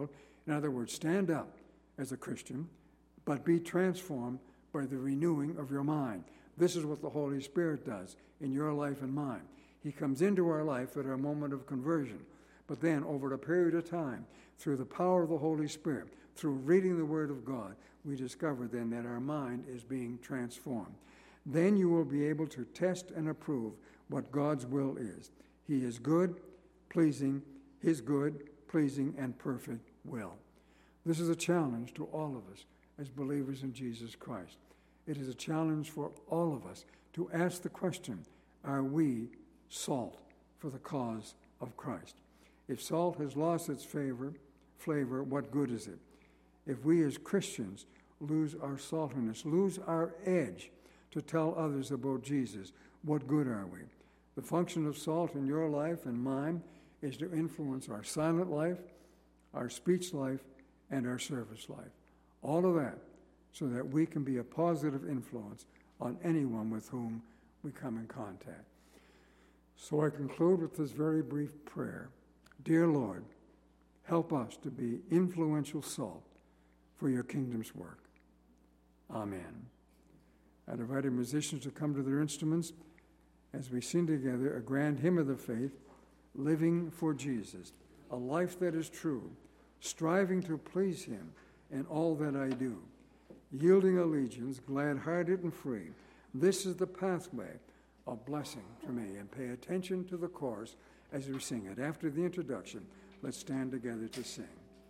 In other words, stand up as a Christian, but be transformed by the renewing of your mind. This is what the Holy Spirit does in your life and mine. He comes into our life at our moment of conversion, but then over a period of time, through the power of the Holy Spirit, through reading the Word of God, we discover then that our mind is being transformed. Then you will be able to test and approve what God's will is. He is good, pleasing, His good, pleasing, and perfect will. This is a challenge to all of us as believers in Jesus Christ. It is a challenge for all of us to ask the question, are we salt for the cause of Christ? If salt has lost its favor, flavor, what good is it? If we as Christians lose our saltiness, lose our edge to tell others about Jesus, what good are we? The function of salt in your life and mine is to influence our silent life, our speech life, and our service life. All of that so that we can be a positive influence on anyone with whom we come in contact. So I conclude with this very brief prayer. Dear Lord, help us to be influential salt for your kingdom's work. Amen. I'd invite our musicians to come to their instruments as we sing together a grand hymn of the faith, Living for Jesus, a life that is true, striving to please him in all that I do, yielding allegiance, glad-hearted and free. This is the pathway of blessing for me. And pay attention to the chorus as we sing it. After the introduction, let's stand together to sing.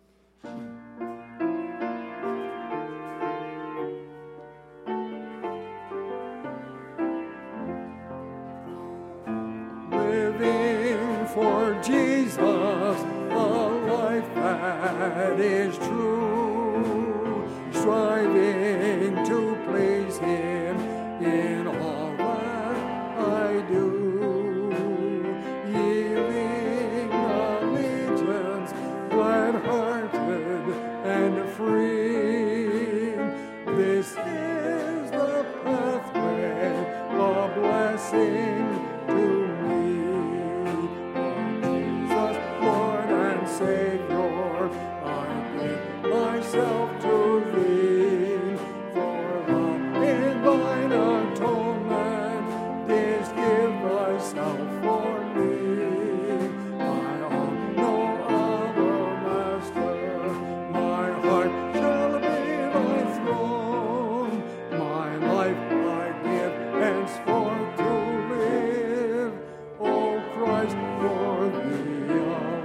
Living for Jesus, a life that is true, striving to please him in all that I do, yielding allegiance, glad-hearted and free. This is the pathway of blessing to me. Oh, Jesus, Lord and Savior, I give myself to thee. For love in thine atonement didst give thyself for me. I own no other master, my heart shall be thy throne. My life I give henceforth to live, O Christ, for thee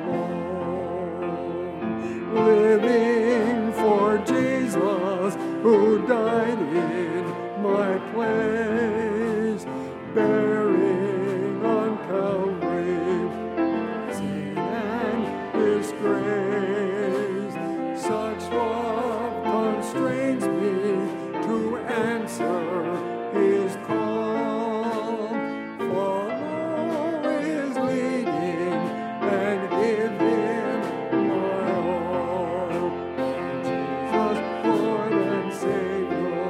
alone. Living for Jesus, who died in my place, bearing on Calvary sin and disgrace. Such love constrains me to answer his call. Follow his leading and give him my all. Jesus, Lord and Savior.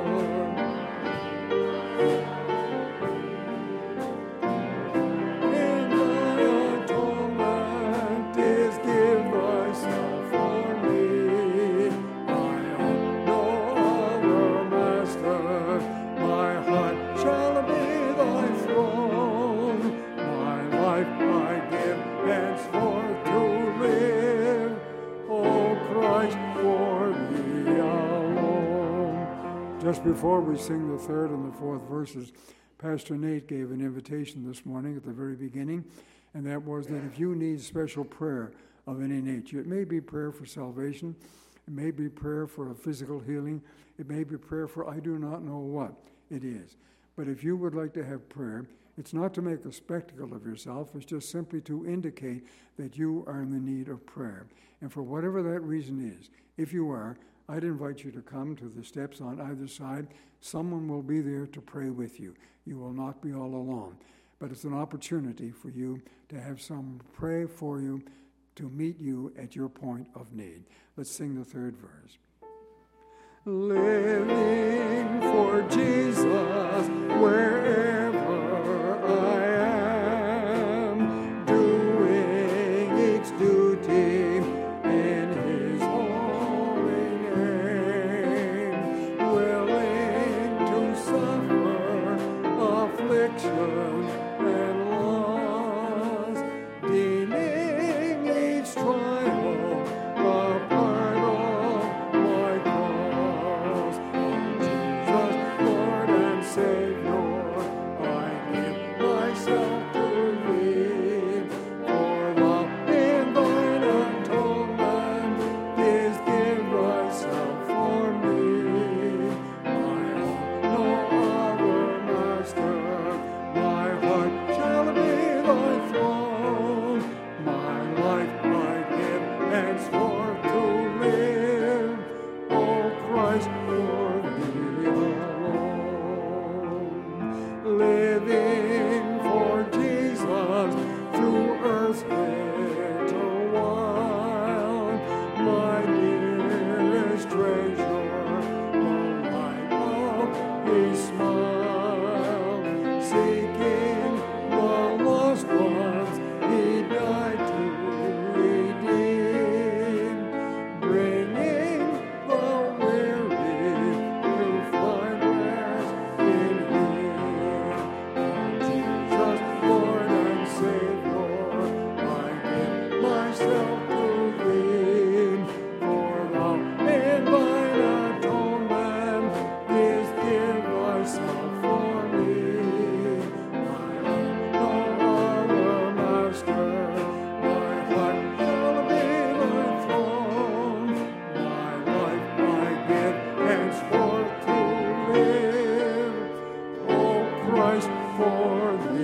In thy atonement is give thyself for me. I own no other master, my heart shall be thy throne. My life I give henceforth to live, O Christ, for thee alone. Just before we sing the third and the fourth verses, Pastor Nate gave an invitation this morning at the very beginning, and that was that if you need special prayer of any nature, it may be prayer for salvation, it may be prayer for a physical healing, it may be prayer for I do not know what it is. But if you would like to have prayer, it's not to make a spectacle of yourself, it's just simply to indicate that you are in the need of prayer. And for whatever that reason is, if you are, I'd invite you to come to the steps on either side. Someone will be there to pray with you. You will not be all alone. But it's an opportunity for you to have someone pray for you, to meet you at your point of need. Let's sing the third verse. Living for Jesus wherever I am, doing its duty in his home.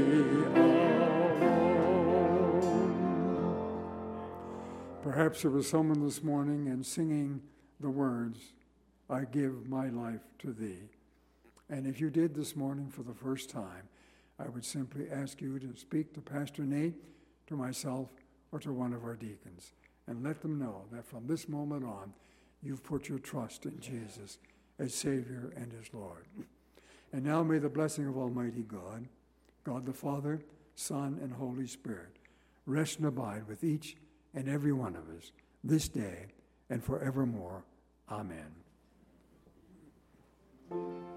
Perhaps there was someone this morning and singing the words, I give my life to thee. And if you did this morning for the first time, I would simply ask you to speak to Pastor Nate, to myself, or to one of our deacons, and let them know that from this moment on, you've put your trust in Jesus as Savior and as Lord. And now may the blessing of Almighty God, God the Father, Son, and Holy Spirit, rest and abide with each and every one of us this day and forevermore. Amen.